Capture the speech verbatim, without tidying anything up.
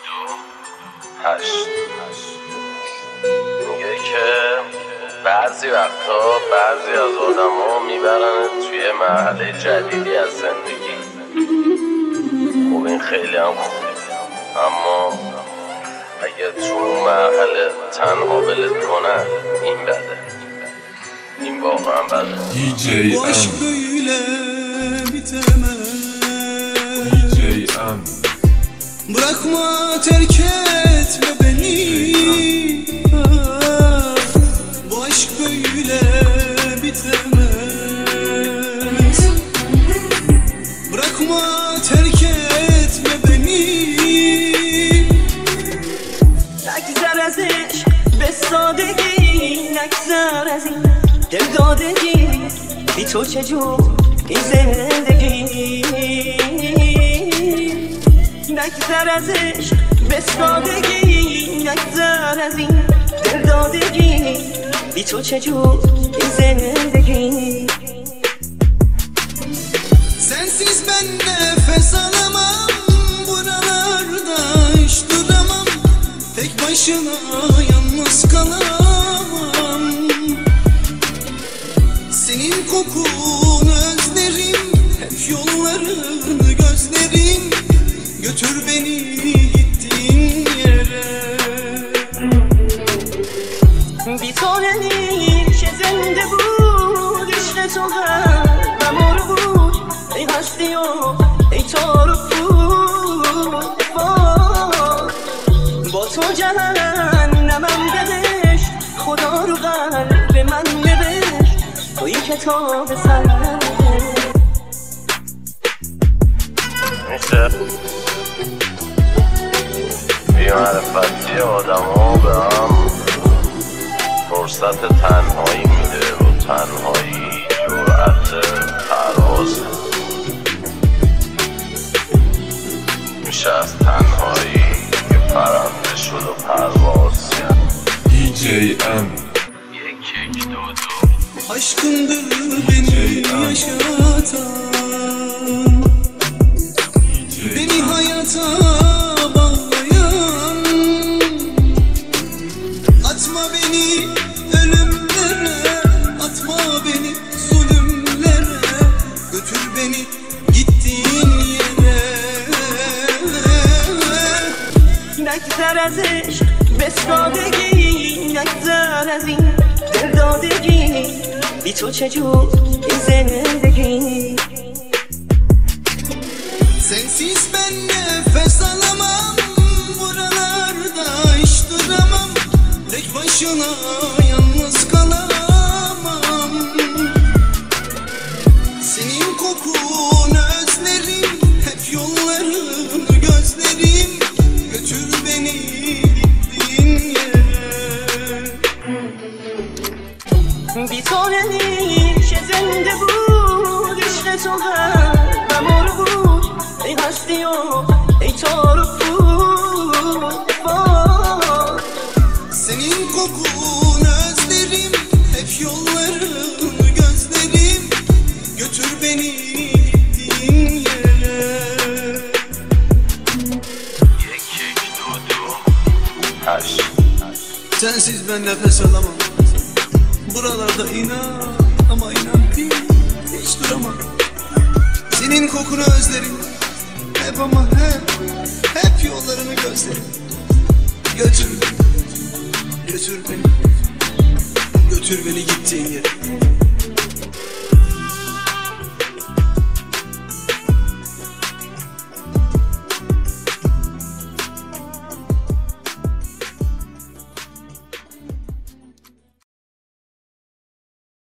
دو هشت میگه که بعضی وقتا بعضی از آدم ها میبرن توی مرحله جدیدی از زندگی. خب این خیلی هم خوب، اما اگه تو مرحله تنها ولت کنن این بده، این واقعا بده. دی جی ام دی جی ام Bırakma terk etme beni. Bu aşk böyle bitemez. Bırakma terk etme beni. نگذر از عشق به سادگی، نگذر از این دلدادگی، بی تو چجور این زندگی. نگذر از عشق به سادگی، نگذر از این دلدادگی، بی تو چجور این زندگی. Sensiz ben nefes alamam, buralarda hiç duramam, tek başına yalnız kalamam. Senin kokunu özlerim, hep yollarını gözlerim, götür beni gittiğin yere. بی تو همیشه زنده بود عشق تو هممون بود، ای هستی و ای تارو بود. با تو جهنمم بهشت، خدا رو قلب من نوشت، توی کتاب سر میشه بی‌معرفتی آدم ها به هم فرصت تنهایی میده و تنهایی جرأت پرواز. میشه از تنهایی که پرنده شد و پرواز کرد. دی جی ام یک یک دو دو Aşkındır beni yaşatan, beni hayata bağlayan. Atma beni ölümlere, atma beni zulümlere, götür beni gittiğin yere. نگذر از عشق به سادگی، نگذر از این دلدادگی، بی تو چجور این زندگی. Sensiz ben nefes alamam, buralarda hiç duramam, tek başına yalnız kalamam. Senin kokunu özlerim, hep yollarını gözlerim, götür beni gittiğin yere. بی تو همیشه زنده بود عشق تو هممون بود، ای هستی و ای تارو بود. Senin kokunu özlerim, hep yollarını gözlerim, götür beni gittiğin yere. یک یک دو دو هشت Sensiz ben nefes alamam, buralarda inan ama inan değil, hiç duramam. Senin kokunu özlerim, hep ama hep, hep yollarını gözlerim. Götür beni, götür beni, götür beni gittiğin yere.